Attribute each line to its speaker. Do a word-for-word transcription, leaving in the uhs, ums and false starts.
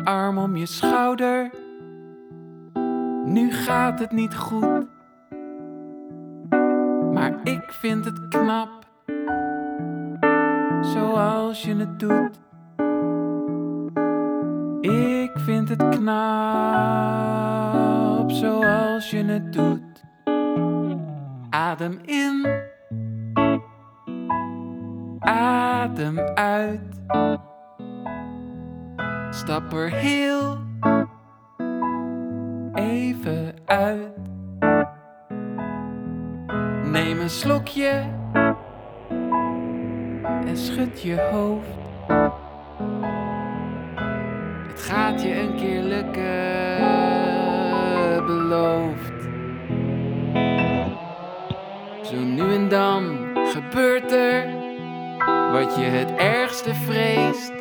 Speaker 1: arm om je schouder. Nu gaat het niet goed, maar ik vind het knap, zoals je het doet. Ik vind het knap, zoals je het doet. Adem in, adem uit. Stap er heel even uit. Neem een slokje en schud je hoofd. Het gaat je een keer lukken, beloofd. Zo nu en dan gebeurt er wat je het ergste vreest.